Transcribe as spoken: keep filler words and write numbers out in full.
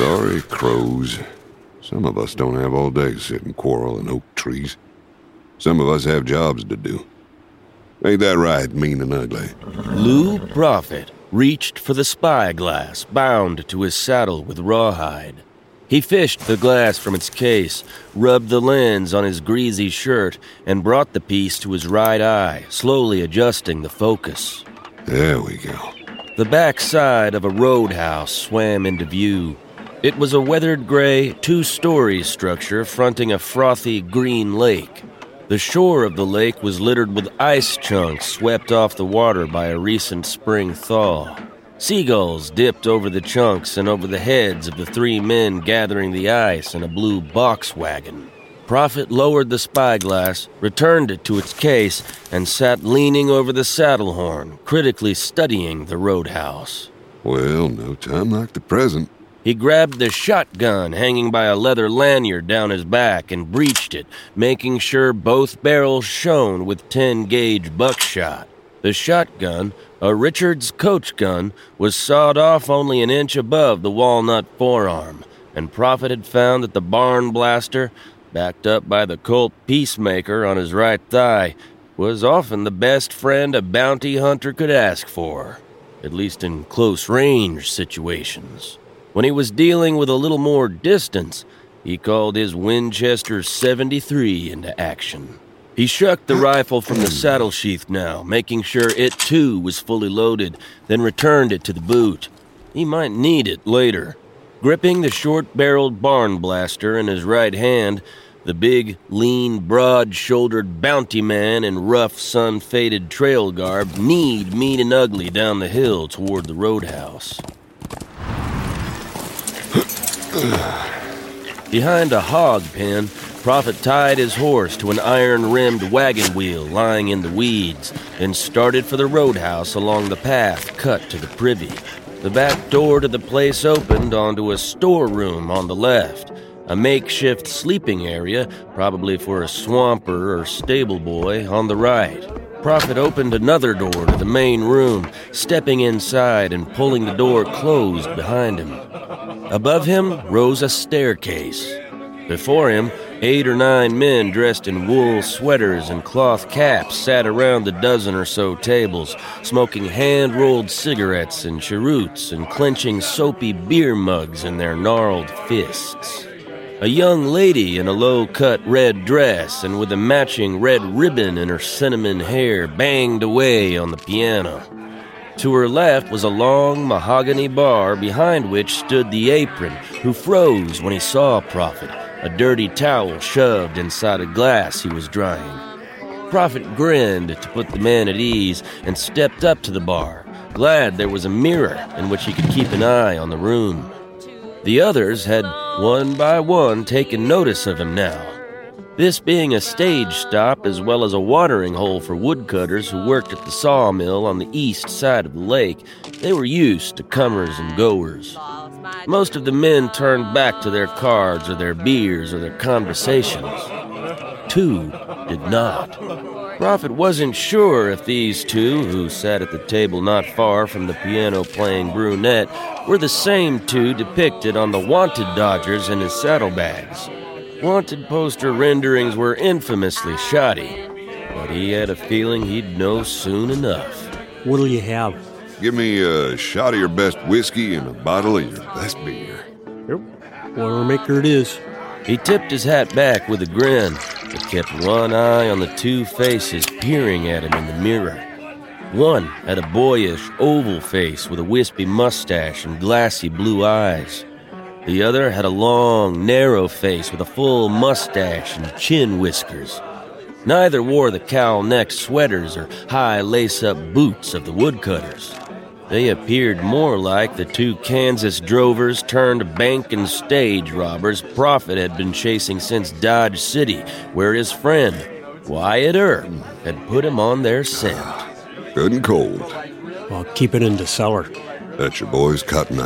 Sorry, crows. Some of us don't have all day sitting quarreling oak trees. Some of us have jobs to do. Ain't that right, mean and ugly? Lew Prophet reached for the spyglass bound to his saddle with rawhide. He fished the glass from its case, rubbed the lens on his greasy shirt, and brought the piece to his right eye, slowly adjusting the focus. There we go. The back side of a roadhouse swam into view. It was a weathered gray, two-story structure fronting a frothy green lake. The shore of the lake was littered with ice chunks swept off the water by a recent spring thaw. Seagulls dipped over the chunks and over the heads of the three men gathering the ice in a blue box wagon. Prophet lowered the spyglass, returned it to its case, and sat leaning over the saddle horn, critically studying the roadhouse. Well, no time like the present. He grabbed the shotgun hanging by a leather lanyard down his back and breeched it, making sure both barrels shone with ten-gauge buckshot. The shotgun, a Richards coach gun, was sawed off only an inch above the walnut forearm, and Prophet had found that the barn blaster, backed up by the Colt Peacemaker on his right thigh, was often the best friend a bounty hunter could ask for, at least in close-range situations. When he was dealing with a little more distance, he called his Winchester seventy-three into action. He shucked the rifle from the saddle sheath now, making sure it too was fully loaded, then returned it to the boot. He might need it later. Gripping the short-barreled barn blaster in his right hand, the big, lean, broad-shouldered bounty man in rough, sun-faded trail garb kneed mean and ugly down the hill toward the roadhouse. Behind a hog pen, Prophet tied his horse to an iron-rimmed wagon wheel lying in the weeds, then started for the roadhouse along the path cut to the privy. The back door to the place opened onto a storeroom on the left, a makeshift sleeping area, probably for a swamper or stable boy, on the right. Prophet opened another door to the main room, stepping inside and pulling the door closed behind him. Above him rose a staircase. Before him, eight or nine men dressed in wool sweaters and cloth caps sat around a dozen or so tables, smoking hand-rolled cigarettes and cheroots and clenching soapy beer mugs in their gnarled fists. A young lady in a low-cut red dress and with a matching red ribbon in her cinnamon hair banged away on the piano. To her left was a long mahogany bar behind which stood the apron, who froze when he saw Prophet, a dirty towel shoved inside a glass he was drying. Prophet grinned to put the man at ease and stepped up to the bar, glad there was a mirror in which he could keep an eye on the room. The others had, one by one, taken notice of him now. This being a stage stop as well as a watering hole for woodcutters who worked at the sawmill on the east side of the lake, they were used to comers and goers. Most of the men turned back to their cards or their beers or their conversations. Two did not. Prophet wasn't sure if these two, who sat at the table not far from the piano-playing brunette, were the same two depicted on the wanted dodgers in his saddlebags. Wanted poster renderings were infamously shoddy, but he had a feeling he'd know soon enough. What'll you have? Give me a shot of your best whiskey and a bottle of your best beer. Yep. Whatever maker it is. He tipped his hat back with a grin, but kept one eye on the two faces peering at him in the mirror. One had a boyish, oval face with a wispy mustache and glassy blue eyes. The other had a long, narrow face with a full mustache and chin whiskers. Neither wore the cowl-necked sweaters or high lace-up boots of the woodcutters. They appeared more like the two Kansas drovers turned bank and stage robbers Prophet had been chasing since Dodge City, where his friend, Wyatt Earp, had put him on their scent. Good and cold. I'll keep it in the cellar. That's your boy's cotton